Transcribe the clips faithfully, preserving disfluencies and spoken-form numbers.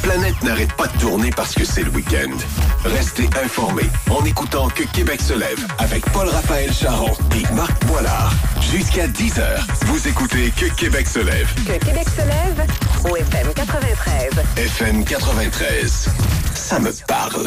planète n'arrête pas de tourner parce que c'est le week-end. Restez informés en écoutant Que Québec se lève avec Paul-Raphaël Charon et Marc Boilard. Jusqu'à dix heures, vous écoutez Que Québec se lève. Que Québec se lève au F M quatre-vingt-treize. F M quatre-vingt-treize, ça me parle.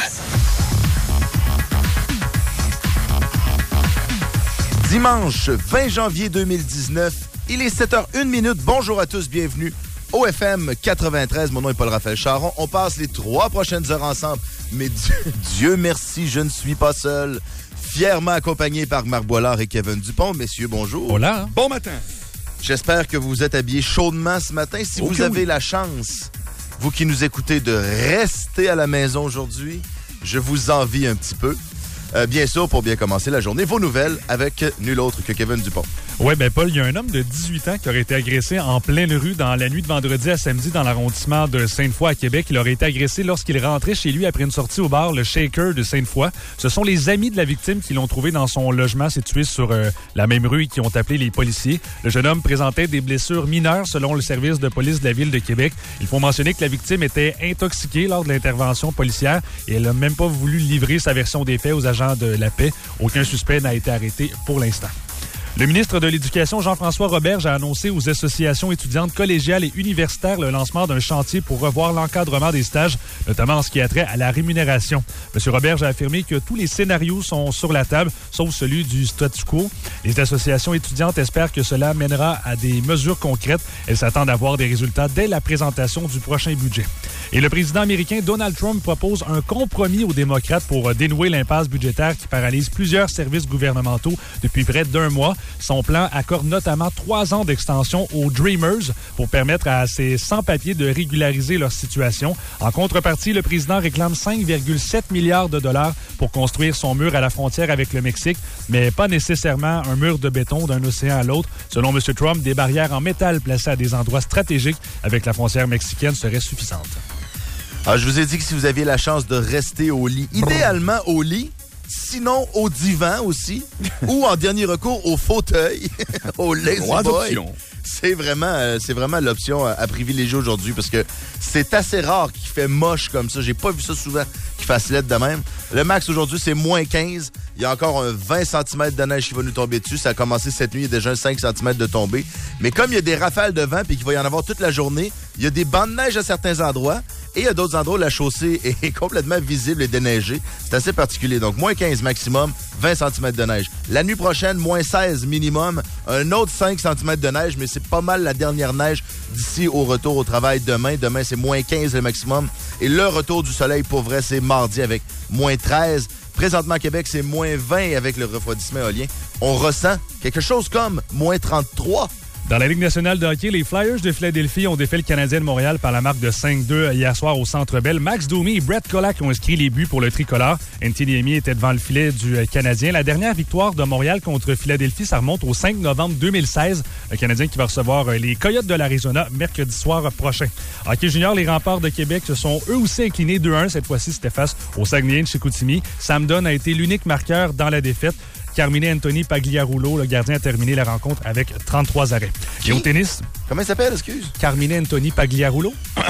Dimanche vingt janvier deux mille dix-neuf, il est sept heures une minute. Bonjour à tous, bienvenue au F M quatre-vingt-treize. Mon nom est Paul-Raphaël Charon. On passe les trois prochaines heures ensemble. Mais Dieu, Dieu merci, je ne suis pas seul. Fièrement accompagné par Marc Boilard et Kevin Dupont. Messieurs, bonjour. Hola. Bon matin. J'espère que vous vous êtes habillés chaudement ce matin. Si Okay, vous avez oui. la chance, vous qui nous écoutez, de rester à la maison aujourd'hui, je vous envie un petit peu. Euh, bien sûr, pour bien commencer la journée, vos nouvelles avec nul autre que Kevin Dupont. Oui, ben Paul, il y a un homme de dix-huit ans qui aurait été agressé en pleine rue dans la nuit de vendredi à samedi dans l'arrondissement de Sainte-Foy à Québec. Il aurait été agressé lorsqu'il rentrait chez lui après une sortie au bar, le Shaker de Sainte-Foy. Ce sont les amis de la victime qui l'ont trouvé dans son logement situé sur euh, la même rue et qui ont appelé les policiers. Le jeune homme présentait des blessures mineures selon le service de police de la ville de Québec. Il faut mentionner que la victime était intoxiquée lors de l'intervention policière et elle n'a même pas voulu livrer sa version des faits aux agents de la paix. Aucun suspect n'a été arrêté pour l'instant. Le ministre de l'Éducation, Jean-François Roberge, a annoncé aux associations étudiantes collégiales et universitaires le lancement d'un chantier pour revoir l'encadrement des stages, notamment en ce qui a trait à la rémunération. M. Roberge a affirmé que tous les scénarios sont sur la table, sauf celui du statu quo. Les associations étudiantes espèrent que cela mènera à des mesures concrètes. Elles s'attendent à voir des résultats dès la présentation du prochain budget. Et le président américain Donald Trump propose un compromis aux démocrates pour dénouer l'impasse budgétaire qui paralyse plusieurs services gouvernementaux depuis près d'un mois. Son plan accorde notamment trois ans d'extension aux Dreamers pour permettre à ces sans-papiers de régulariser leur situation. En contrepartie, le président réclame cinq virgule sept milliards de dollars pour construire son mur à la frontière avec le Mexique, mais pas nécessairement un mur de béton d'un océan à l'autre. Selon M. Trump, des barrières en métal placées à des endroits stratégiques avec la frontière mexicaine seraient suffisantes. Alors, je vous ai dit que si vous aviez la chance de rester au lit, idéalement au lit, sinon au divan aussi, ou en dernier recours au fauteuil, au lazy boy. C'est vraiment, euh, c'est vraiment l'option à, à privilégier aujourd'hui parce que c'est assez rare qu'il fait moche comme ça. J'ai pas vu ça souvent qu'il fasse laide de même. Le max aujourd'hui, c'est moins quinze. Il y a encore un vingt centimètres de neige qui va nous tomber dessus. Ça a commencé cette nuit, il y a déjà un cinq centimètres de tombée. Mais comme il y a des rafales de vent et qu'il va y en avoir toute la journée, il y a des bancs de neige à certains endroits. Et il y a d'autres endroits où la chaussée est complètement visible et déneigée. C'est assez particulier. Donc, moins quinze maximum, vingt centimètres de neige. La nuit prochaine, moins seize minimum, un autre cinq centimètres de neige, mais c'est pas mal la dernière neige d'ici au retour au travail demain. Demain, c'est moins quinze le maximum. Et le retour du soleil, pour vrai, c'est mardi avec moins treize. Présentement, à Québec, c'est moins vingt avec le refroidissement éolien. On ressent quelque chose comme moins trente-trois. Dans la Ligue nationale de hockey, les Flyers de Philadelphie ont défait le Canadien de Montréal par la marque de cinq deux hier soir au Centre Bell. Max Domi et Brett Kulak ont inscrit les buts pour le tricolore. Anthony Niemi était devant le filet du Canadien. La dernière victoire de Montréal contre Philadelphie, ça remonte au cinq novembre deux mille seize. Le Canadien qui va recevoir les Coyotes de l'Arizona mercredi soir prochain. Hockey junior, les Remparts de Québec se sont eux aussi inclinés deux un. Cette fois-ci, c'était face au Saguenay de Chicoutimi. Sam Dunn a été l'unique marqueur dans la défaite. Carmine Anthony Pagliarulo, le gardien, a terminé la rencontre avec trente-trois arrêts. Qui? Et au tennis... Comment il s'appelle, excuse? Carmine Anthony Pagliarulo.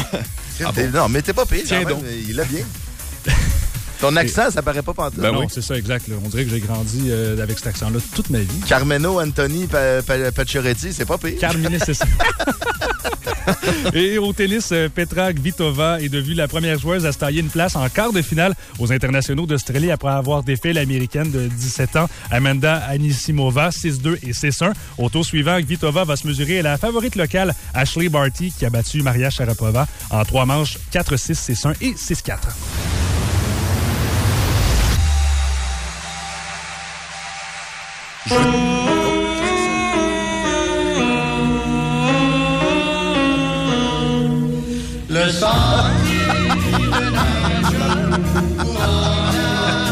Ah bon? Non, mais t'es pas pire. Tiens quand donc. même, il l'a bien. Ton accent, ça paraît pas pantoute. Ben non, oui. C'est ça, exact. Là. On dirait que j'ai grandi euh, avec cet accent-là toute ma vie. Carmelo Anthony pa- pa- Pacioretty, c'est pas pire. Carmine, c'est ça. Et au tennis, Petra Kvitova est devenue la première joueuse à se tailler une place en quart de finale aux internationaux d'Australie après avoir défait l'américaine de dix-sept ans, Amanda Anisimova, six deux et six un. Au tour suivant, Kvitova va se mesurer à la favorite locale, Ashley Barty, qui a battu Maria Sharapova en trois manches, quatre six, six un et six quatre. Je... Le sang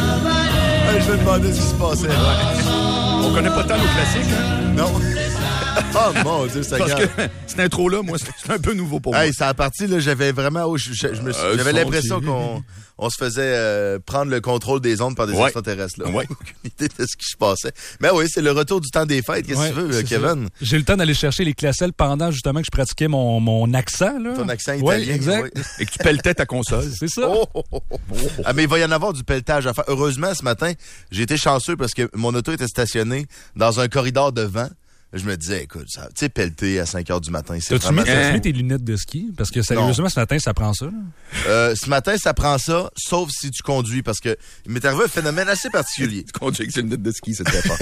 Je me demandais ce qui se passait. On connaît pas tant nos classiques, hein? Non. Oh mon Dieu, ça Parce que cette intro-là, moi, c'est un peu nouveau pour hey, moi. ça a parti, là, j'avais vraiment... Oh, je, je, je me suis, Euh, j'avais son l'impression qui- qu'on on se faisait euh, prendre le contrôle des ondes par des Ouais. extraterrestres. Là. Ouais. Aucune idée de ce qui se passait. Mais oui, c'est le retour du temps des fêtes. Qu'est-ce Ouais, que tu veux, c'est Kevin? ça. J'ai eu le temps d'aller chercher les classelles pendant justement que je pratiquais mon, mon accent. Là. Ton accent Ouais, italien. exact. ouais. Et que tu pelletais ta console. C'est ça. Oh, oh, oh, oh. Ah, mais il va y en avoir du pelletage à faire. Heureusement, ce matin, j'ai été chanceux parce que mon auto était stationnée dans un corridor de vent. Je me disais, écoute, tu sais, pelleter à cinq heures du matin, c'est T'as-tu mis, vraiment... t'as-tu mis tes lunettes de ski? Parce que sérieusement, ce matin, ça prend ça. Là. Euh, ce matin, ça prend ça, sauf si tu conduis, parce que il m'est arrivé un phénomène assez particulier. Tu conduis avec une lunettes de ski, c'est très fort.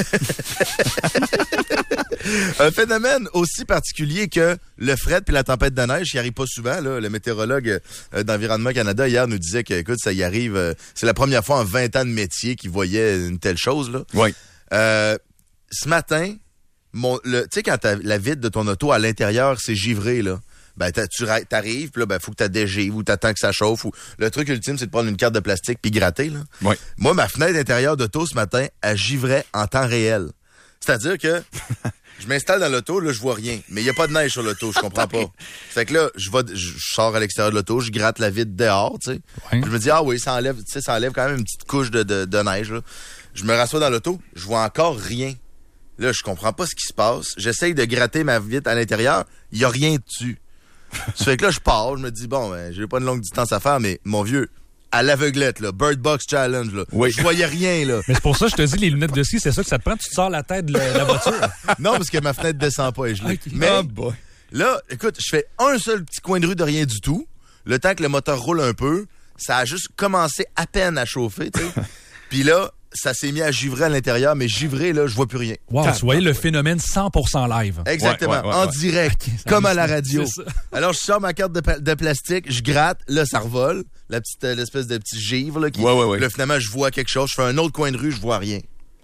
Un phénomène aussi particulier que le fret puis la tempête de neige qui arrive pas souvent. Là. Le météorologue euh, d'Environnement Canada hier nous disait que, écoute, ça y arrive. Euh, c'est la première fois en vingt ans de métier qu'il voyait une telle chose. Là. Oui. Euh, ce matin, mon, le, tu sais, quand t'as la vitre de ton auto à l'intérieur, c'est givré, là. Ben, t'as, tu ra- t'arrives, puis là, ben, faut que tu dégives ou t'attends que ça chauffe. Ou... Le truc ultime, c'est de prendre une carte de plastique puis gratter, là. Oui. Moi, ma fenêtre intérieure d'auto ce matin, elle givrait en temps réel. C'est-à-dire que je m'installe dans l'auto, là, je vois rien. Mais il n'y a pas de neige sur l'auto, je comprends pas. Fait que là, je vais, je sors à l'extérieur de l'auto, je gratte la vitre dehors, tu sais. Ouais. Je me dis, ah oui, ça enlève, tu sais, ça enlève quand même une petite couche de, de, de neige, là. Je me rassois dans l'auto, je vois encore rien. Là, je comprends pas ce qui se passe. J'essaye de gratter ma vitre à l'intérieur, il y a rien dessus. Ça fait que là, je pars, je me dis, bon, ben, j'ai pas une longue distance à faire, mais mon vieux, à l'aveuglette, là, Bird Box Challenge, là. Oui. Je voyais rien, là. Mais c'est pour ça que je te dis, les lunettes de ski, c'est ça que ça te prend. Tu te sors la tête de la, la voiture. Non, parce que ma fenêtre descend pas et je l'ai. Ok. Mais Ah, boy. là, écoute, je fais un seul petit coin de rue de rien du tout. Le temps que le moteur roule un peu, ça a juste commencé à peine à chauffer, tu sais. Puis là, ça s'est mis à givrer à l'intérieur, mais givré, là, je vois plus rien. Wow, tu voyais le phénomène cent pour cent live. Exactement, Ouais, ouais, ouais, en ouais. direct, Ok, ça comme a à la juste- radio. c'est ça. Alors, je sors ma carte de, pa- de plastique, je gratte, là, ça revole, la petite, euh, l'espèce de petit givre, là, qui, Ouais, ouais, ouais. là, finalement, je vois quelque chose, je fais un autre coin de rue, je vois rien.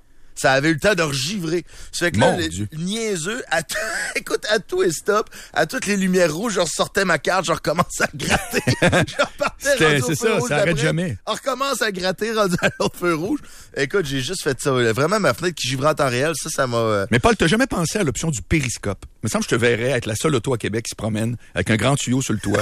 Ça avait eu le temps de regivrer. Ça fait que là, Mon le Dieu. niaiseux, à t- écoute, à tout et stop, à toutes les lumières rouges, je ressortais ma carte, je recommence à gratter. Je repartais, C'était- rendu au c'est feu ça, rouge ça arrête d'après. jamais. On recommence à gratter, rendu à l'autre feu rouge. Écoute, j'ai juste fait ça. Vraiment, ma fenêtre qui givrait en temps réel, ça, ça m'a... euh, Mais Paul, t'as jamais pensé à l'option du périscope? Il me semble que je te verrais être la seule auto à Québec qui se promène avec un grand tuyau sur le toit.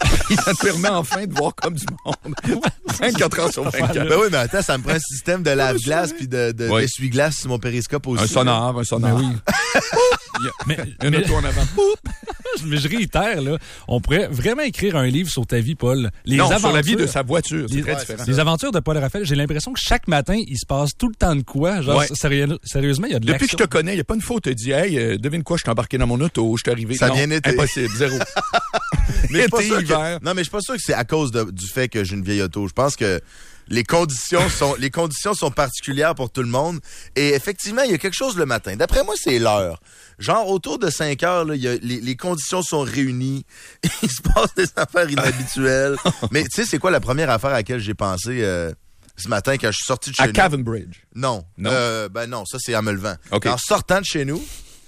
Ça te permet enfin de voir comme du monde. vingt-quatre heures sur vingt-quatre. Ben oui, mais attends, ça me prend un système de lave-glace puis de, de, Oui. d'essuie-glace sur mon périscope aussi. Un sonar, un sonar. oui. Il y a, Mais, il y a une mais- auto en avant. mais je réitère, là, on pourrait vraiment écrire un livre sur ta vie, Paul. Les Non, aventures, sur la vie de sa voiture. C'est Les- très ouais, différent. Les aventures de Paul Raphaël, j'ai l'impression que chaque matin, il se passe tout le temps de quoi. Genre, Ouais. sérieux- sérieusement, il y a de Depuis que je l'action. te connais, il n'y a pas une fois où tu te dit, hey, euh, devine quoi, je suis embarqué dans mon auto, je suis arrivé. Ça a Non, bien été. Impossible, zéro. Mais je suis pas Été, sûr que- hiver. Non, mais je suis pas sûr que c'est à cause de- du fait que j'ai une vieille auto. Je pense que les conditions sont les conditions sont particulières pour tout le monde. Et effectivement, il y a quelque chose le matin. D'après moi, c'est l'heure. Genre, autour de cinq heures, là, il y a, les, les conditions sont réunies. Il se passe des affaires inhabituelles. Mais tu sais, c'est quoi la première affaire à laquelle j'ai pensé euh, ce matin quand je suis sorti de chez À nous? Cavan Bridge. Non. Non? Euh, ben non, ça, c'est en me levant. OK. En sortant de chez nous,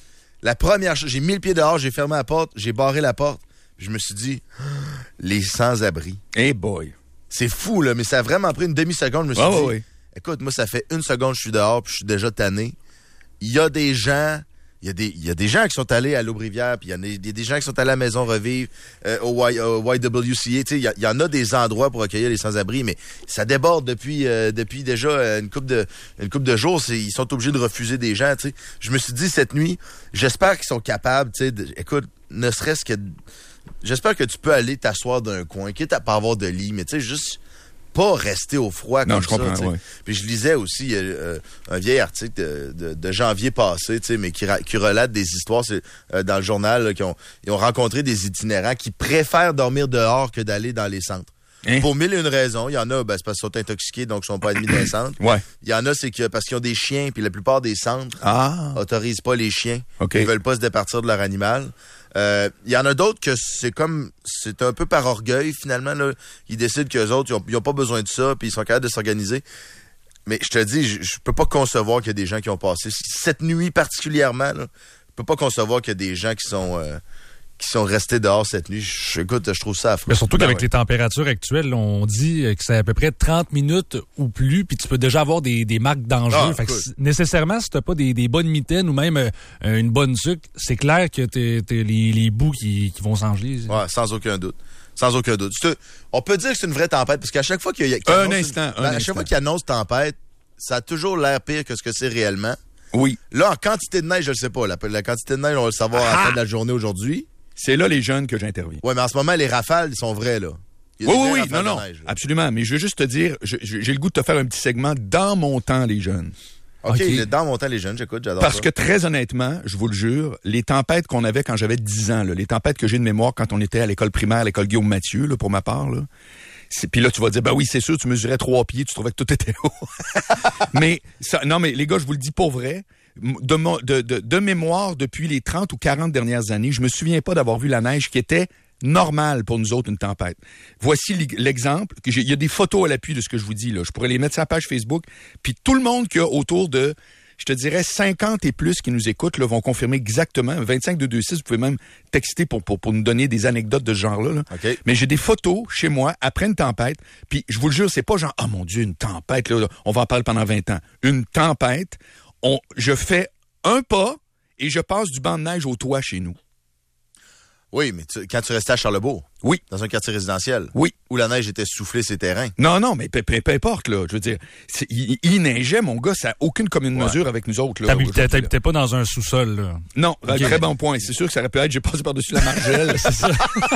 la première chose, j'ai mis le pied dehors, j'ai fermé la porte, j'ai barré la porte. Je me suis dit, les sans-abri. Hey boy. C'est fou, là, mais ça a vraiment pris une demi-seconde. Je me suis Ouais, dit, ouais, ouais. écoute, moi, ça fait une seconde que je suis dehors, puis je suis déjà tanné. Il y a des gens, il y a des, il y a des gens qui sont allés à l'Aubrivière, puis il y en a, il y a des gens qui sont allés à la Maison Revive, euh, au, y, au Y W C A. Tu sais, il y, a- il y en a des endroits pour accueillir les sans-abri, mais ça déborde depuis, euh, depuis déjà euh, une couple de, une couple de jours. C'est, ils sont obligés de refuser des gens. Tu sais, je me suis dit cette nuit, j'espère qu'ils sont capables. Tu sais, de- écoute, ne serait-ce que j'espère que tu peux aller t'asseoir d'un coin, quitte à pas avoir de lit, mais tu sais, juste pas rester au froid Non, comme je comprends, ça. tu sais. ouais. Puis je lisais aussi euh, un vieil article de, de, de janvier passé, tu sais, mais qui, ra- qui relate des histoires c'est, euh, dans le journal, là, qui ont, ils ont rencontré des itinérants qui préfèrent dormir dehors que d'aller dans les centres. Hein? Pour mille et une raisons. Il y en a, ben, c'est parce qu'ils sont intoxiqués, donc ils sont pas admis dans les centres. Ouais. Il y en a, c'est que parce qu'ils ont des chiens, puis la plupart des centres Ah. autorisent pas les chiens. OK. Ils veulent pas se départir de leur animal. Euh, Il y en a d'autres que c'est comme, c'est un peu par orgueil, finalement, là. Ils décident qu'eux autres, ils ont, ils ont pas besoin de ça, puis ils sont capables de s'organiser. Mais je te dis, je, je peux pas concevoir qu'il y a des gens qui ont passé, cette nuit particulièrement, là, je peux pas concevoir qu'il y a des gens qui sont, euh, qui sont restés dehors cette nuit. Je, écoute, je trouve ça affreux. Mais surtout ben qu'avec ouais. les températures actuelles, on dit que c'est à peu près trente minutes ou plus, puis tu peux déjà avoir des, des marques d'enjeu. Ah, fait que cool. si, nécessairement, si t'as pas des, des bonnes mitaines ou même euh, une bonne sucre, c'est clair que t'es, t'es les, les bouts qui, qui vont s'engeler. Ouais, sans aucun doute. Sans aucun doute. C'est, on peut dire que c'est une vraie tempête, parce qu'à chaque fois qu'il y a... qu'il Un annonce instant, une, un à chaque instant. fois qu'il annonce tempête, ça a toujours l'air pire que ce que c'est réellement. Oui. Là, en quantité de neige, je le sais pas. La, la quantité de neige, on va le savoir à la fin de la journée aujourd'hui. C'est là, les jeunes, que j'interviens. Ouais, mais en ce moment, les rafales, ils sont vrais, là. Il y a Oui, des oui, vraies oui. Non, rafales non. de neige, là. Absolument. Mais je veux juste te dire, je- je- j'ai le goût de te faire un petit segment dans mon temps, les jeunes. OK, OK. le- dans mon temps, les jeunes, j'écoute, j'adore Parce ça. que très honnêtement, je vous le jure, les tempêtes qu'on avait quand j'avais dix ans, là, les tempêtes que j'ai de mémoire quand on était à l'école primaire, à l'école Guillaume Mathieu, là, pour ma part, là, c'est, puis là, tu vas dire, ben oui, c'est sûr, tu mesurais trois pieds, tu trouvais que tout était haut. mais, ça, non, mais les gars, je vous le dis pour vrai, de, mon- de, de, de mémoire, depuis les trente ou quarante dernières années, je me souviens pas d'avoir vu la neige qui était normale pour nous autres, une tempête. Voici l'exemple. que j'ai- Il y a des photos à l'appui de ce que je vous dis, là. Je pourrais les mettre sur la page Facebook, puis tout le monde qui a autour de... Je te dirais cinquante et plus qui nous écoutent là, vont confirmer exactement. vingt-cinq deux deux six, vous pouvez même texter pour, pour, pour nous donner des anecdotes de ce genre-là. Là. OK. Mais j'ai des photos chez moi après une tempête. Puis je vous le jure, c'est pas genre, ah mon Dieu, une tempête, là, on va en parler pendant vingt ans. Une tempête, on, je fais un pas et je passe du banc de neige au toit chez nous. Oui, mais tu- quand tu restais à Charlebourg, Oui. dans un quartier résidentiel, Oui. où la neige était soufflée ses terrains. Non, non, mais peu, peu, peu importe, là. Je veux dire, c'est- il, il neigeait, mon gars, ça n'a aucune commune Ouais. mesure avec nous autres. Là, T'habitais, aujourd'hui, là. t'habitais pas dans un sous-sol, là. Non, un Ok. très bon point. C'est sûr que ça aurait pu être, j'ai passé par-dessus la margelle. C'est ça.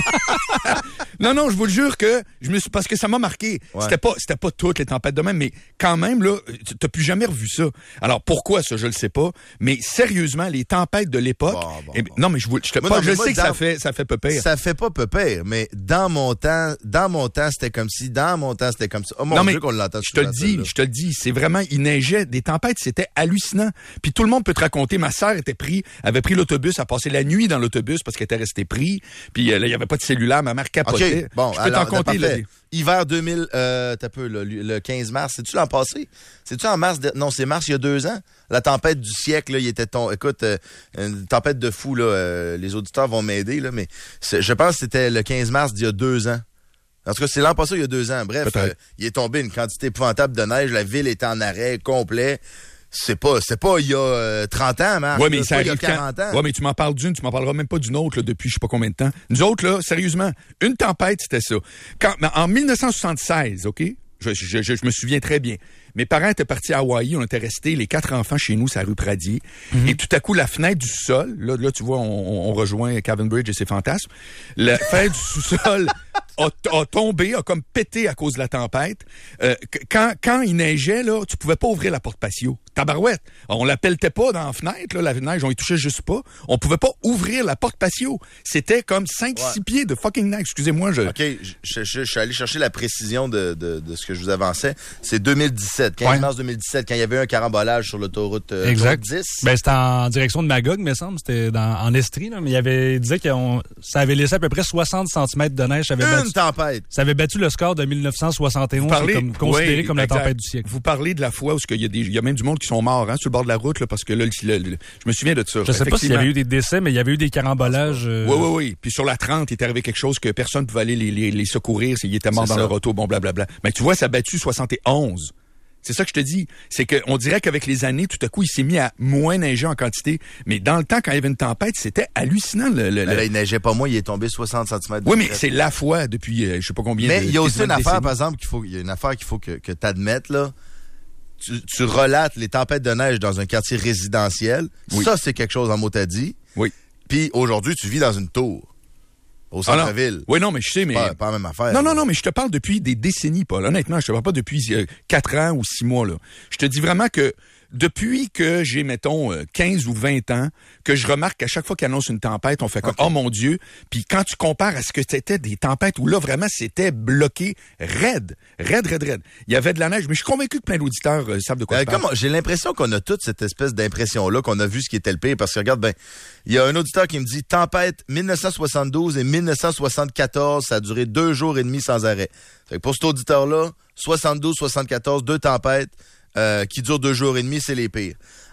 non, non, je vous le jure que je me suis, parce que ça m'a marqué. Ouais. C'était pas, c'était pas toutes les tempêtes de même, mais quand même, là, tu- t'as plus jamais revu ça. Alors, pourquoi ça, je le sais pas. Mais sérieusement, les tempêtes de l'époque. Bon, bon, eh, bon. Non, mais je vous, je te Moi, pas, non, mais je moi, sais que dans- ça fait, ça fait peu pire. Ça fait pas peu pire, mais dans mon temps, dans mon temps, c'était comme si, dans mon temps, c'était comme ça. Oh mon non, mais Dieu qu'on l'entend je te le souvent, dis, celle-là. je te le dis, c'est vraiment, il neigeait des tempêtes, c'était hallucinant. Puis tout le monde peut te raconter, ma sœur était pris, avait pris l'autobus, a passé la nuit dans l'autobus parce qu'elle était restée pris. Puis euh, là, il y avait pas de cellulaire, ma mère capotait. OK, bon, je peux alors, t'en compter, là. parfait. Hiver deux mille, euh, t'as peu, là, le quinze mars, c'est-tu l'an passé? C'est-tu en mars? De... Non, c'est mars il y a deux ans. La tempête du siècle, là, il était ton... Écoute, euh, une tempête de fou, là, euh, les auditeurs vont m'aider, là, mais c'est- je pense que c'était le quinze mars d'il y a deux ans. En tout cas, c'est l'an passé, il y a deux ans. Bref, Peut-être. euh, il est tombé une quantité épouvantable de neige, la ville était en arrêt complet. C'est pas, c'est pas il y a euh, trente ans, Marc. Ouais, mais là, ça pas il y a arrive quarante quand? ans. Ouais, mais tu m'en parles d'une, tu m'en parleras même pas d'une autre là, depuis je sais pas combien de temps. Nous autres, là, sérieusement, une tempête, c'était ça. Quand, mais en dix-neuf cent soixante-seize, OK? Je, je, je, je me souviens très bien. Mes parents étaient partis à Hawaï, on était restés, les quatre enfants chez nous, c'est la rue Pradier. Mhm. Et tout à coup, la fenêtre du sol, là, là tu vois, on, on rejoint Calvin Bridge et ses fantasmes. La fenêtre du sous-sol a, a tombé, a comme pété à cause de la tempête. Euh, quand, quand il neigeait, là, tu pouvais pas ouvrir la porte patio. Tabarouette. On la pelletait pas dans la fenêtre, là, la neige, on y touchait juste pas. On pouvait pas ouvrir la porte patio. C'était comme cinq six Ouais. pieds de fucking neige. Excusez-moi, je... OK, je, je- je- je suis allé chercher la précision de, de, de ce que je vous avançais. C'est deux mille dix-sept, quinze Ouais. mars deux mille dix-sept, quand il y avait un carambolage sur l'autoroute euh, Exact. dix. Ben, c'était en direction de Magog, me semble. C'était dans, en Estrie, là. Mais il avait, il disait que ça avait laissé à peu près soixante centimètres de neige. Ça avait, Une battu, tempête. ça avait battu le score de mille neuf cent soixante et onze. Vous parlez- C'est comme, considéré oui, comme la exact. tempête du siècle. Vous parlez de la fois où il y, a des- il y a même du monde qui sont morts hein, sur le bord de la route, là, parce que là, le- le- le- je me souviens de ça. Je sais pas s'il y Effectivement. avait eu des décès, mais il y avait eu des carambolages. euh, Oui, oui, oui. Puis sur la trente, il est arrivé quelque chose que personne ne pouvait aller les, les, les secourir. Ils étaient morts C'est dans ça. leur auto, bon, blablabla. Mais tu vois, ça a battu soixante et onze. C'est ça que je te dis. C'est qu'on dirait qu'avec les années, tout à coup, il s'est mis à moins neiger en quantité. Mais dans le temps, quand il y avait une tempête, c'était hallucinant. Le, le- Ben là, le- il neigeait pas moins, il est tombé soixante centimètres. de Oui, mais crête. c'est la fois depuis, euh, je sais pas combien Mais de il y a aussi quasiment une de affaire, décennies. par exemple, qu'il faut, il y a une affaire qu'il faut que, que tu admettes, là. Tu, tu relates les tempêtes de neige dans un quartier résidentiel. Oui. Ça, c'est quelque chose en mot t'as dit. Oui. Puis aujourd'hui, tu vis dans une tour. Au Ah non. centre-ville. Oui, non, mais je sais, mais... Pas, pas la même affaire. Non, là. non, non, mais je te parle depuis des décennies, Paul. Honnêtement, je te parle pas depuis euh, quatre ans ou six mois, là. Je te dis vraiment que depuis que j'ai, mettons, euh, quinze ou vingt ans, que je remarque qu'à chaque fois qu'il annonce une tempête, on fait comme, oh mon Dieu. Puis quand tu compares à ce que c'était des tempêtes où là, vraiment, c'était bloqué raide, raide, raide, raide. Il y avait de la neige, mais je suis convaincu que plein d'auditeurs euh, savent de quoi Euh, je parle. comme, j'ai l'impression qu'on a toute cette espèce d'impression-là, qu'on a vu ce qui était le pire, parce que regarde, ben, il y a un auditeur qui me dit, tempête dix-neuf cent soixante-douze et dix-neuf cent soixante-quatorze, ça a duré deux jours et demi sans arrêt. Fait que pour cet auditeur-là, soixante-douze, soixante-quatorze, deux tempêtes, euh, qui durent deux jours et demi, c'est les pires.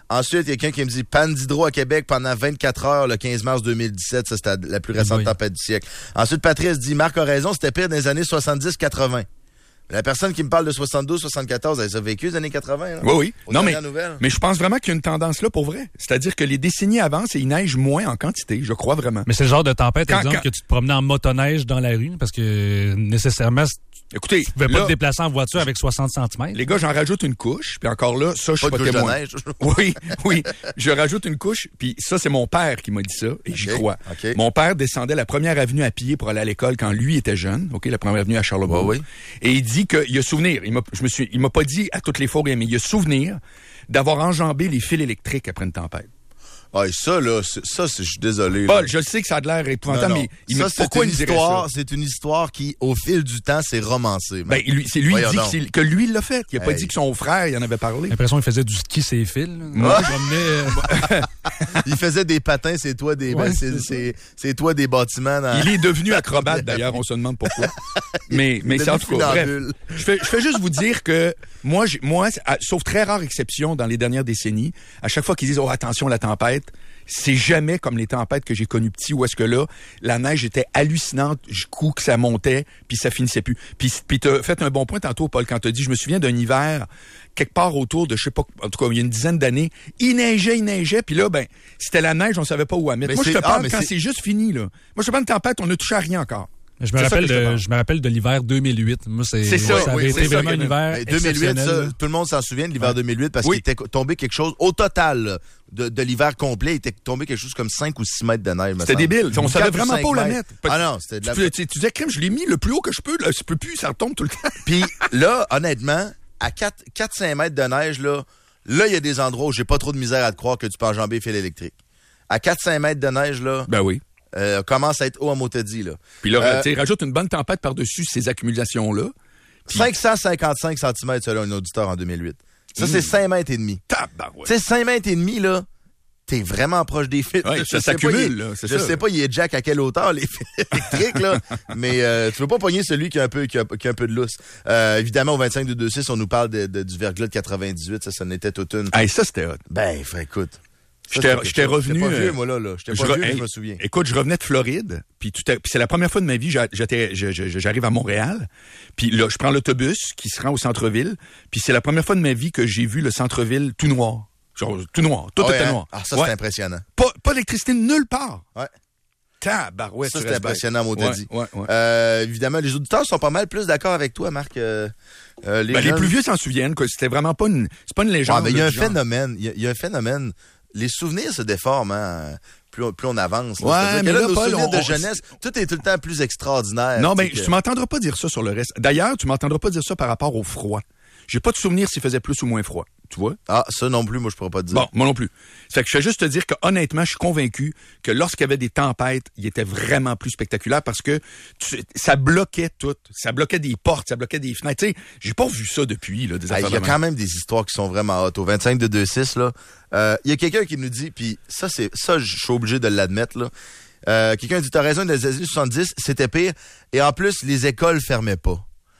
Ensuite, il y a quelqu'un qui me dit panne d'hydro à Québec pendant vingt-quatre heures le quinze mars deux mille dix-sept. Ça, c'était la plus récente oui. tempête du siècle. Ensuite, Patrice dit Marc a raison, c'était pire dans les années soixante-dix quatre-vingts. La personne qui me parle de soixante-douze soixante-quatorze, elle a vécu les années quatre-vingts. Là, oui, oui. Non, mais, mais je pense vraiment qu'il y a une tendance là pour vrai. C'est-à-dire que les décennies avancent et il neige moins en quantité, je crois vraiment. Mais c'est le genre de tempête, par exemple, quand... que tu te promenais en motoneige dans la rue, parce que nécessairement, écoutez, tu ne pouvais pas là, te déplacer en voiture avec soixante centimètres. Les gars, j'en rajoute une couche, puis encore là, ça, je suis pas, pas témoin. oui, oui. Je rajoute une couche, puis ça, c'est mon père qui m'a dit ça, et okay, j'y crois. Okay. Mon père descendait la première avenue à pied pour aller à l'école quand lui était jeune, ok, la première avenue à Charlebourg. Oui, oui. Et il dit qu'il a souvenir, il m'a, je me suis, il m'a pas dit à toutes les fois, mais il a souvenir d'avoir enjambé les fils électriques après une tempête. Ah, ça, là, ça, je suis désolé. Paul, là. Je sais que ça a l'air épouvantable, non, non. mais il ça, me, pourquoi une il histoire, ça? C'est une histoire qui, au fil du temps, s'est romancée. Ben, lui, c'est lui Voyons dit que, c'est, que lui l'a fait. Il a hey. pas dit que son frère, il en avait parlé. J'ai l'impression qu'il faisait du ski ses fils. Moi, je promenais... Il faisait des patins, c'est toi des, ouais, ben, c'est, c'est, c'est toi des bâtiments. Dans... Il est devenu acrobate, d'ailleurs, on se demande pourquoi. mais, mais c'est en tout cas, bref. Je fais, je fais juste vous dire que moi, moi, sauf très rare exception dans les dernières décennies, à chaque fois qu'ils disent, oh, attention, la tempête, c'est jamais comme les tempêtes que j'ai connues petit où est-ce que là, la neige était hallucinante, du coup que ça montait, puis ça finissait plus. Puis, puis t'as fait un bon point tantôt, Paul, quand t'as dit, je me souviens d'un hiver, quelque part autour de, je sais pas, en tout cas, il y a une dizaine d'années, il neigeait, il neigeait, puis là, ben, c'était la neige, on savait pas où à mettre. Mais moi, je te parle ah, quand c'est... c'est juste fini, là. Moi, je te parle de tempête, on n'a touché à rien encore. Je me, rappelle de, je, je me rappelle de l'hiver deux mille huit. Moi, c'est, c'est ça, ça avait oui, été c'est vraiment ça, un hiver deux mille huit, ça, tout le monde s'en souvient de l'hiver ouais. deux mille huit parce oui. qu'il était tombé quelque chose, au total, de, de l'hiver complet, il était tombé quelque chose comme cinq ou six mètres de neige. C'était débile. On savait vraiment pas où la mettre. Ah non, c'était de la... Tu, tu, tu disais, crème, je l'ai mis le plus haut que je peux, là, je peux plus, ça retombe tout le temps. Puis là, honnêtement, à quatre à cinq mètres de neige, là, là, il y a des endroits où j'ai pas trop de misère à te croire que tu peux enjamber fil électrique. À quatre à cinq mètres de neige, là. Ben oui. Euh, commence à être haut en motadi, là. Puis là, euh, tu sais, rajoute une bonne tempête par-dessus ces accumulations-là. Puis... cinq cent cinquante-cinq centimètres selon un auditeur en deux mille huit. Ça, mmh. c'est cinq mètres et demi. Tabarouette. Tu sais, cinq mètres et demi, là, t'es vraiment proche des fils. Ouais, ça s'accumule, là, c'est Je ça. sais pas, il est jack à quelle hauteur, les fils électriques, là. Mais euh, tu veux pas pogner celui qui a un peu, qui a, qui a un peu de lousse. Euh, évidemment, au vingt-cinq deux vingt-six, on nous parle de, de, du verglas de quatre-vingt-dix-huit. Ça, ça n'était toute une... Hey, ça, c'était hot. Ben, écoute... J'étais, j'étais revenu. J'étais pas vieux, moi, là, là. J'étais pas je, vieux, hey, je me souviens. Écoute, je revenais de Floride, puis tout à, puis c'est la première fois de ma vie, j'étais, j'arrive à Montréal, puis là, je prends l'autobus qui se rend au centre-ville, puis c'est la première fois de ma vie que j'ai vu le centre-ville tout noir. Genre, tout noir. Tout oh, était hein? noir. Ah, ça, ouais. c'est impressionnant. Pas, pas d'électricité nulle part. Ouais. Tabarouette. Ça, c'est impressionnant, mon ouais, ouais, ouais. euh, Évidemment, les auditeurs sont pas mal plus d'accord avec toi, Marc. Euh, euh, les, ben, jeunes... les plus vieux s'en souviennent, quoi. C'était vraiment pas une, c'est pas une légende. Ah, mais il y a un genre. phénomène. Il y, y a un phénomène. Les souvenirs se déforment, hein, plus, plus on avance. Là. Ouais, mais là, là, nos Paul, souvenirs on, de on, jeunesse, tout est tout le temps plus extraordinaire. Non, mais que... tu m'entendras pas dire ça sur le reste. D'ailleurs, tu m'entendras pas dire ça par rapport au froid. J'ai pas de souvenir s'il faisait plus ou moins froid. Tu vois? Ah, ça non plus, moi, je pourrais pas te dire. Bon, moi non plus. Fait que je vais juste te dire que, honnêtement, je suis convaincu que lorsqu'il y avait des tempêtes, il était vraiment plus spectaculaire parce que tu, ça bloquait tout. Ça bloquait des portes, ça bloquait des fenêtres. Tu sais, j'ai pas vu ça depuis, là, des affaires. Il y a quand même des histoires qui sont vraiment hot. Au vingt-cinq deux vingt-six, là, il euh, y a quelqu'un qui nous dit, puis ça, c'est, ça, je suis obligé de l'admettre, là. Euh, quelqu'un dit, t'as raison, dans les années soixante-dix, c'était pire. Et en plus, les écoles fermaient pas.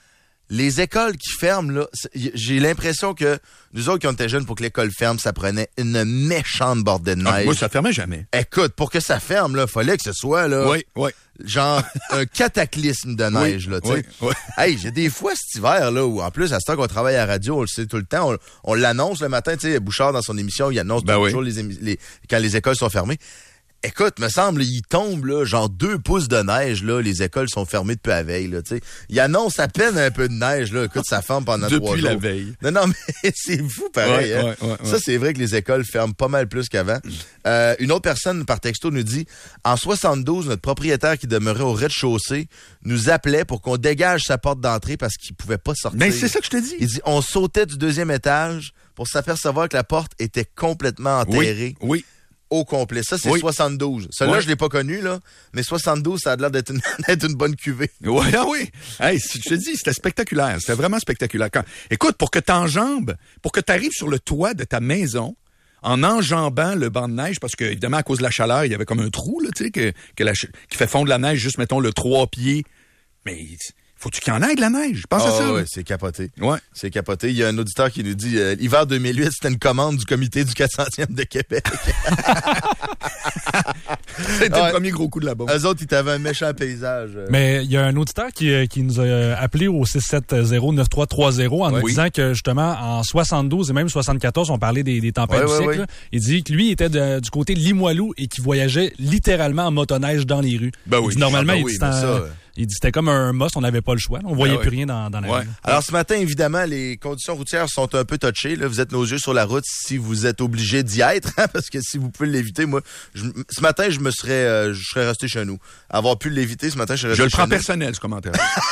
Les écoles qui ferment, là, j'ai l'impression que nous autres qui on était jeunes, pour que l'école ferme, ça prenait une méchante bordée de neige. Ah, moi, ça fermait jamais. Écoute, pour que ça ferme, là, fallait que ce soit, là. Oui, oui. Genre, un cataclysme de neige, oui, là, tu sais. Oui, oui. Hey, j'ai des fois cet hiver, là, où en plus, à ce temps qu'on travaille à la radio, on le sait tout le temps, on, on l'annonce le matin, tu sais, Bouchard, dans son émission, il annonce ben toujours oui. les, les, quand les écoles sont fermées. Écoute, me semble, il tombe, là, genre deux pouces de neige, là, les écoles sont fermées depuis la veille, là, tu sais. Il annonce à peine un peu de neige, là, écoute, ça ferme pendant depuis trois jours. Depuis la veille. Non, non, mais c'est fou, pareil, ouais, hein. ouais, ouais, ouais. Ça, c'est vrai que les écoles ferment pas mal plus qu'avant. Euh, une autre personne, par texto, nous dit, en soixante-douze, notre propriétaire qui demeurait au rez-de-chaussée nous appelait pour qu'on dégage sa porte d'entrée parce qu'il pouvait pas sortir. Mais c'est ça que je te dis. Il dit, on sautait du deuxième étage pour s'apercevoir que la porte était complètement enterrée. Oui, oui. Au complet. Ça, c'est oui. soixante-douze. Celui-là, oui. je l'ai pas connu, là. Mais soixante-douze, ça a l'air d'être une, d'être une bonne cuvée. Oui, ah oui. Hey, je te dis, c'était spectaculaire. C'était vraiment spectaculaire. Quand, écoute, pour que t'enjambes, pour que t'arrives sur le toit de ta maison, en enjambant le banc de neige, parce que, évidemment, à cause de la chaleur, il y avait comme un trou, là, tu sais, que, que la, qui fait fondre la neige, juste, mettons, le trois pieds. Mais, Faut-tu qu'il y en ait de la neige? Pense ah, à ça. Ouais, là. c'est capoté. Ouais. C'est capoté. Il y a un auditeur qui nous dit euh, hiver deux mille huit, c'était une commande du comité du quatre centième de Québec. C'était ouais. le premier gros coup de la bombe. Eux autres, ils t'avaient un méchant paysage. Euh. Mais il y a un auditeur qui, qui nous a appelé au six sept zéro neuf trois trois zéro en ouais, nous oui. disant que, justement, en soixante-douze et même soixante-quatorze, on parlait des, des tempêtes ouais, du ouais, cycle. ouais. Il dit que lui, il était de, du côté de Limoilou et qu'il voyageait littéralement en motoneige dans les rues. Ben oui. Il dit, normalement, Ah, ben il, oui, dit, mais c'était, ça, il dit c'était comme un must, on n'avait pas le choix. On voyait ben plus oui. rien dans, dans la Ouais. rue. Alors, ce matin, évidemment, les conditions routières sont un peu touchées. Là. Vous êtes nos yeux sur la route si vous êtes obligé d'y être, hein, parce que si vous pouvez l'éviter, moi, je, ce matin, je me serais, euh, je serais resté chez nous. Avoir pu l'éviter, ce matin, je serais resté Je le chez prends nous. personnel, ce commentaire.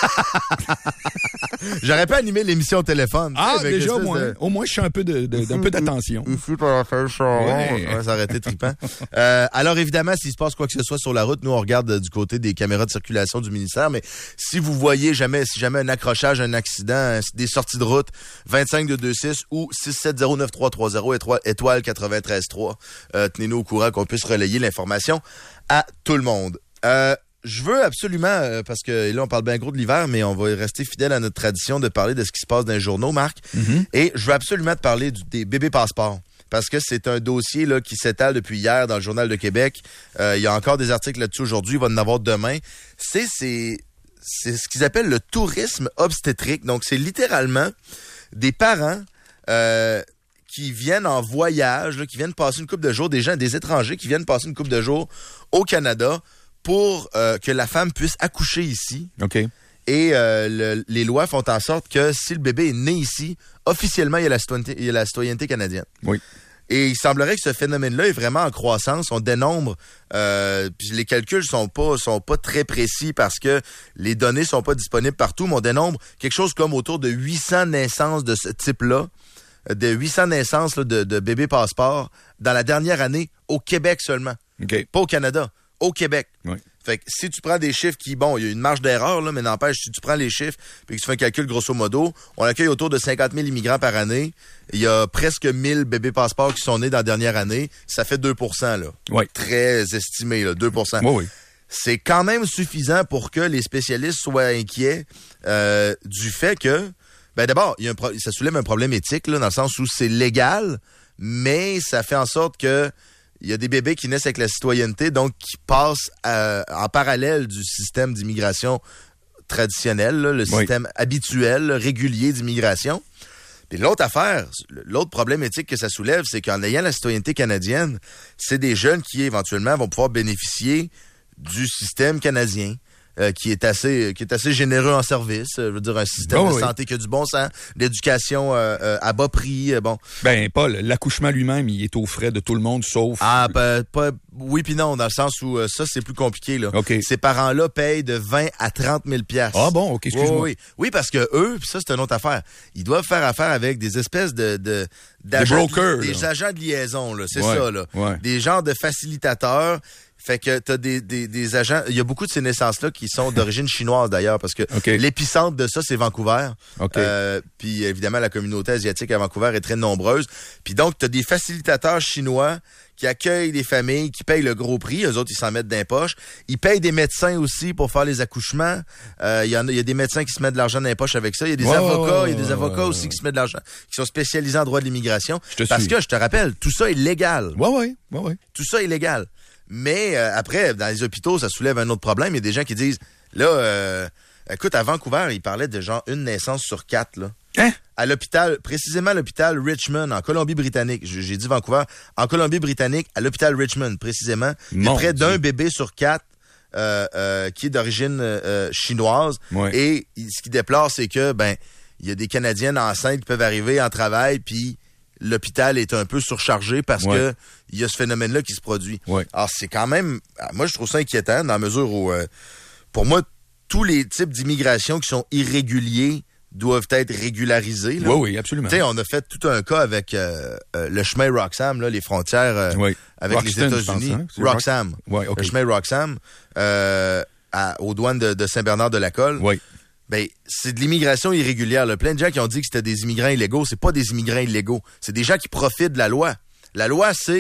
J'aurais pas animé l'émission au téléphone. Ah, avec déjà, au l'espèce moins. de- Au moins, je suis un peu de, de- d'un peu d'attention. Ici, pour la faire charon. Ouais. Ouais, ça aurait été trippant. Euh, alors, évidemment, s'il se passe quoi que ce soit sur la route, nous, on regarde euh, du côté des caméras de circulation du ministère, mais si vous voyez jamais, si jamais un accrochage, un accident, un- des sorties de route, vingt-cinq deux deux six ou six sept zéro neuf trois trois zéro étoile, étoile quatre-vingt-treize trois, euh, tenez-nous au courant qu'on puisse relayer l'information à tout le monde. Euh, Je veux absolument, euh, parce que là, on parle bien gros de l'hiver, mais on va rester fidèle à notre tradition de parler de ce qui se passe dans les journaux, Marc. Mm-hmm. Et je veux absolument te parler du, des bébés passeports. Parce que c'est un dossier là, qui s'étale depuis hier dans le Journal de Québec. Euh, il y a encore des articles là-dessus aujourd'hui, il va en avoir demain. C'est, c'est, c'est ce qu'ils appellent le tourisme obstétrique. Donc, c'est littéralement des parents euh, qui viennent en voyage, là, qui viennent passer une couple de jours, des gens, des étrangers qui viennent passer une couple de jours au Canada pour euh, que la femme puisse accoucher ici. OK. Et euh, le, les lois font en sorte que si le bébé est né ici, officiellement, il y a la citoyenneté, il y a la citoyenneté canadienne. Oui. Et il semblerait que ce phénomène-là est vraiment en croissance. On dénombre, euh, puis les calculs sont pas sont pas très précis parce que les données sont pas disponibles partout, mais on dénombre quelque chose comme autour de huit cents naissances de ce type-là, de huit cents naissances là, de, de bébés passeports dans la dernière année au Québec seulement. OK. Pas au Canada, au Québec. Oui. Fait que si tu prends des chiffres qui, bon, il y a une marge d'erreur, là, mais n'empêche, si tu prends les chiffres puis que tu fais un calcul grosso modo, on accueille autour de cinquante mille immigrants par année. Il y a presque mille bébés passeports qui sont nés dans la dernière année. Ça fait deux pour cent, là. Oui. Très estimé, là, deux pour cent. Oui, oui. C'est quand même suffisant pour que les spécialistes soient inquiets euh, du fait que, ben d'abord, il y a un pro- ça soulève un problème éthique, là, dans le sens où c'est légal, mais ça fait en sorte que il y a des bébés qui naissent avec la citoyenneté, donc qui passent euh, en parallèle du système d'immigration traditionnel, là, le Oui. système habituel, là, régulier d'immigration. Puis l'autre affaire, l'autre problème éthique que ça soulève, c'est qu'en ayant la citoyenneté canadienne, c'est des jeunes qui éventuellement vont pouvoir bénéficier du système canadien. Euh, qui est assez qui est assez généreux en service, euh, je veux dire un système Oh, de oui. santé qui a du bon sens, l'éducation euh, euh, à bas prix, euh, bon. Ben, Paul, l'accouchement lui-même, il est aux frais de tout le monde, sauf... Ah, pas, pas oui puis non, dans le sens où euh, ça c'est plus compliqué là. OK. Ces parents-là payent de vingt à trente mille piastres. Ah bon, OK, excuse-moi. Oui, oui, oui, parce que eux, puis ça c'est une autre affaire, ils doivent faire affaire avec des espèces de, de d'agents Des brokers, de, des là. agents de liaison là, c'est Ouais, ça là, ouais. des genres de facilitateurs. Fait que t'as des, des, des agents, il y a beaucoup de ces naissances-là qui sont d'origine chinoise d'ailleurs, parce que OK. l'épicentre de ça, c'est Vancouver. OK. Euh, puis évidemment, la communauté asiatique à Vancouver est très nombreuse. Puis donc, t'as des facilitateurs chinois qui accueillent des familles, qui payent le gros prix. Eux autres, ils s'en mettent dans les poches. Ils payent des médecins aussi pour faire les accouchements. Euh, Il y en a, il y a des médecins qui se mettent de l'argent dans les poches avec ça. Il y a des Ouais, avocats, ouais, il y a des ouais, avocats ouais, aussi ouais. qui se mettent de l'argent, qui sont spécialisés en droit de l'immigration. Je te Parce suis. que, je te rappelle, tout ça est légal. Ouais, ouais, ouais, ouais. Tout ça est légal. Mais euh, après, dans les hôpitaux, ça soulève un autre problème. Il y a des gens qui disent, là, euh, écoute, à Vancouver, ils parlaient de genre une naissance sur quatre, là. Hein? À l'hôpital, précisément à l'hôpital Richmond, en Colombie-Britannique. J'ai j'ai dit Vancouver. En Colombie-Britannique, à l'hôpital Richmond, précisément. Il y a Mon près d'un Dieu. bébé sur quatre euh, euh, qui est d'origine euh, chinoise. Ouais. Et il- ce qui déplore, c'est que, ben, il y a des Canadiennes enceintes qui peuvent arriver en travail, puis l'hôpital est un peu surchargé parce Ouais. que il y a ce phénomène-là qui se produit. Ouais. Alors, c'est quand même... Moi, je trouve ça inquiétant dans la mesure où, euh, pour moi, tous les types d'immigration qui sont irréguliers doivent être régularisés. Là. Oui, oui, absolument. Tu sais, on a fait tout un cas avec euh, euh, le chemin Roxham, là, les frontières euh, Oui. avec Roxton, les je États-Unis. pense, hein? C'est Roxham. Ouais, OK. Le chemin Roxham, euh, à- aux douanes de, de Saint-Bernard-de-la-Colle. Oui. Ben, c'est de l'immigration irrégulière. Là. Plein de gens qui ont dit que c'était des immigrants illégaux. C'est pas des immigrants illégaux. C'est des gens qui profitent de la loi. La loi, c'est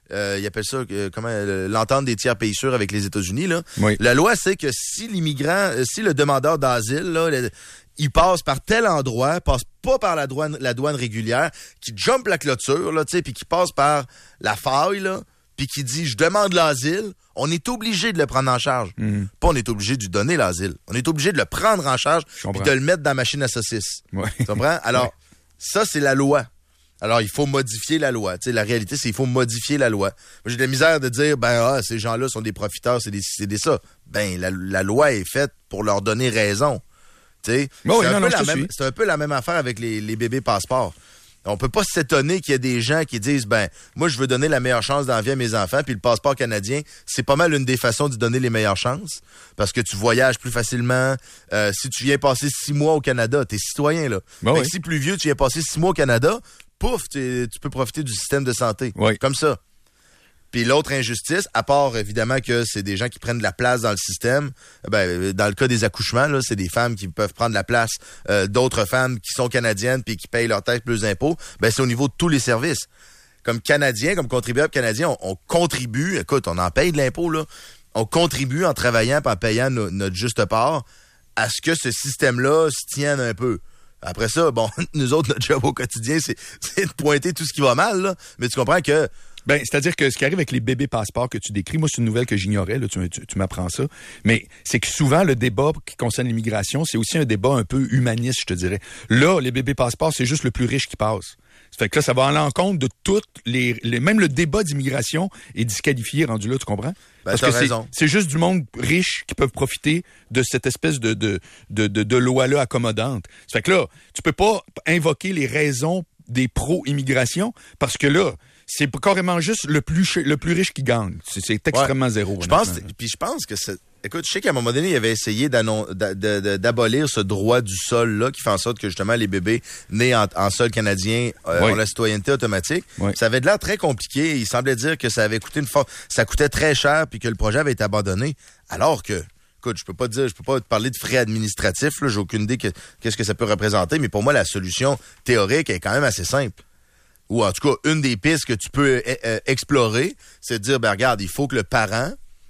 Euh, ils appellent ça euh, comment euh, l'entente des tiers pays sûrs avec les États-Unis. Là. Oui. La loi, c'est que si l'immigrant, euh, si le demandeur d'asile, là, le, il passe par tel endroit, passe pas par la douane, la douane régulière, qui jump la clôture, là, tu sais, puis qui passe par la faille, là, puis qui dit je demande l'asile, on est obligé de le prendre en charge. Mm. Pas on est obligé de lui donner l'asile. On est obligé de le prendre en charge puis de le mettre dans la machine à saucisses. Ouais. Tu comprends? Alors, ouais. ça, c'est la loi. Alors, il faut modifier la loi. Tu sais, la réalité, c'est qu'il faut modifier la loi. Moi, j'ai de la misère de dire, ben, ah, ces gens-là sont des profiteurs, c'est des, c'est des ça. Ben, la, la loi est faite pour leur donner raison. Tu sais, bon, c'est, oui, un non, peu non, la même, c'est un peu la même affaire avec les, les bébés passeports. On peut pas s'étonner qu'il y ait des gens qui disent, ben, moi, je veux donner la meilleure chance dans la vie à mes enfants, puis le passeport canadien, c'est pas mal une des façons de donner les meilleures chances, parce que tu voyages plus facilement. Euh, si tu viens passer six mois au Canada, t'es citoyen, là. Ben oui. Si plus vieux, tu viens passer six mois au Canada, pouf, tu peux profiter du système de santé. Oui. Comme ça. Puis l'autre injustice, à part évidemment que c'est des gens qui prennent de la place dans le système, ben, dans le cas des accouchements, là, c'est des femmes qui peuvent prendre la place euh, d'autres femmes qui sont canadiennes puis qui payent leur taxes plus d'impôts, ben c'est au niveau de tous les services. Comme Canadiens, comme contribuables canadiens, on, on contribue, écoute, on en paye de l'impôt, là, on contribue en travaillant et en payant no, notre juste part à ce que ce système-là se tienne un peu. Après ça, bon, nous autres, notre job au quotidien, c'est, c'est de pointer tout ce qui va mal, là. Mais tu comprends que... Ben, c'est-à-dire que ce qui arrive avec les bébés passeports que tu décris, moi, c'est une nouvelle que j'ignorais, là, tu, tu, tu m'apprends ça, mais c'est que souvent, le débat qui concerne l'immigration, c'est aussi un débat un peu humaniste, je te dirais. Là, les bébés passeports, c'est juste le plus riche qui passe. Ça fait que là, ça va à l'encontre de toutes les, les... Même le débat d'immigration est disqualifié, rendu là, tu comprends? Ben, Parce t'as que raison. c'est, c'est juste du monde riche qui peuvent profiter de cette espèce de, de, de, de, de loi-là accommodante. Ça fait que là, tu peux pas invoquer les raisons des pro-immigration parce que là, c'est carrément juste le plus le plus riche qui gagne. C'est, c'est extrêmement ouais. zéro. Je pense, puis je pense que c'est... Écoute, je sais qu'à un moment donné, il avait essayé d'annon... d'a, de, de, d'abolir ce droit du sol-là qui fait en sorte que justement les bébés nés en, en sol canadien euh, oui. ont la citoyenneté automatique. Oui. Ça avait de l'air très compliqué. Il semblait dire que ça avait coûté une force, ça coûtait très cher puis que le projet avait été abandonné. Alors que, écoute, je peux pas te dire, je peux pas te parler de frais administratifs. Là, j'ai aucune idée que, qu'est-ce que ça peut représenter. Mais pour moi, la solution théorique est quand même assez simple. Ou en tout cas, une des pistes que tu peux euh, explorer, c'est de dire, ben regarde, il faut que le parent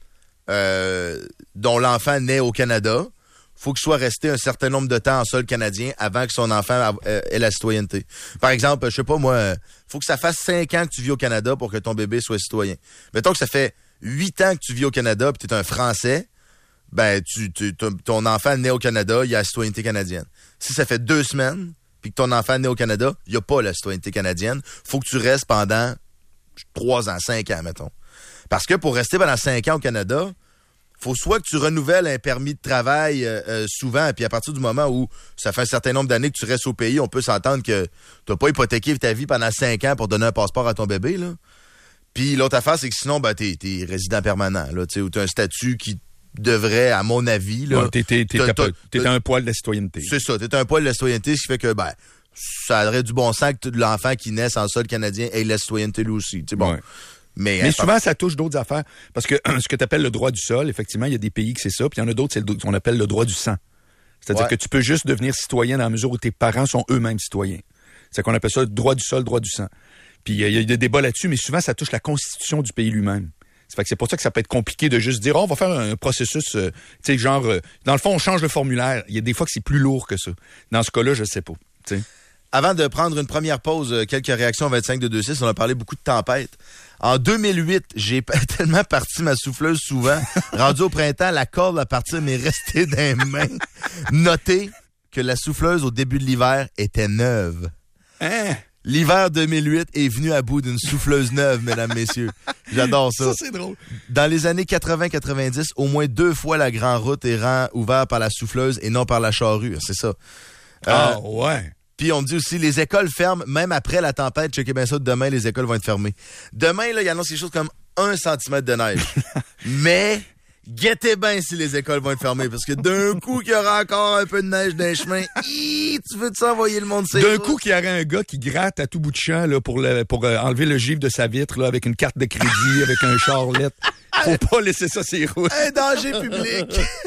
euh, dont l'enfant naît au Canada, faut qu'il soit resté un certain nombre de temps en sol canadien avant que son enfant euh, ait la citoyenneté. Par exemple, je sais pas moi, euh, faut que ça fasse cinq ans que tu vis au Canada pour que ton bébé soit citoyen. Mettons que ça fait huit ans que tu vis au Canada puis tu es un Français, ben tu, tu ton enfant naît au Canada, il a la citoyenneté canadienne. Si ça fait deux semaines puis que ton enfant naît au Canada, il n'y a pas la citoyenneté canadienne. Faut que tu restes pendant trois ans, cinq ans, mettons. Parce que pour rester pendant cinq ans au Canada, faut soit que tu renouvelles un permis de travail euh, euh, souvent, puis à partir du moment où ça fait un certain nombre d'années que tu restes au pays, on peut s'entendre que tu n'as pas hypothéqué ta vie pendant cinq ans pour donner un passeport à ton bébé, là. Puis l'autre affaire, c'est que sinon, ben, t'es, t'es résident permanent, là, tu sais, ou t'as un statut qui devrait, à mon avis, là... Ouais, t'es, t'es, t'es, t'as, t'as, t'es un poil de la citoyenneté. C'est ça, t'es un poil de la citoyenneté, ce qui fait que, ben, ça aurait du bon sens que l'enfant qui naisse en sol canadien ait la citoyenneté lui aussi, tu sais, bon... Ouais. Mais, Mais euh, souvent, ça touche d'autres affaires. Parce que ce que tu appelles le droit du sol, effectivement, il y a des pays que c'est ça, puis il y en a d'autres, c'est ce qu'on appelle le droit du sang. C'est-à-dire ouais. que tu peux juste devenir citoyen dans la mesure où tes parents sont eux-mêmes citoyens. C'est qu'on appelle ça le droit du sol, droit du sang. Puis il y a des débats là-dessus, mais souvent, ça touche la constitution du pays lui-même. Ça fait que c'est pour ça que ça peut être compliqué de juste dire, oh, on va faire un processus, euh, tu sais, genre, euh, dans le fond, on change le formulaire. Il y a des fois que c'est plus lourd que ça. Dans ce cas-là, je sais pas, tu sais. Avant de prendre une première pause, quelques réactions vingt-cinq de deux six, on a parlé beaucoup de tempêtes. En deux mille huit, j'ai tellement parti ma souffleuse souvent. Rendu au printemps, la corde à partir m'est restée dans les mains. Notez que la souffleuse au début de l'hiver était neuve. Hein? L'hiver deux mille huit est venu à bout d'une souffleuse neuve, mesdames, messieurs. J'adore ça. Ça, c'est drôle. Dans les années quatre-vingts quatre-vingt-dix, au moins deux fois la grande route est rend ouvert par la souffleuse et non par la charrue. C'est ça. Ah, euh, ouais. Puis on me dit aussi, les écoles ferment, même après la tempête. Checkez bien ça, demain, les écoles vont être fermées. Demain, là, il annonce quelque chose comme un centimètre de neige. Mais, guettez bien si les écoles vont être fermées, parce que d'un coup, qu'il y aura encore un peu de neige dans les chemins, hi, tu veux-tu envoyer le monde? D'un coup, qu'il y aurait un gars qui gratte à tout bout de champ là, pour, le, pour euh, enlever le givre de sa vitre là, avec une carte de crédit, avec un charlette. Faut pas laisser ça sur les routes. Un danger public!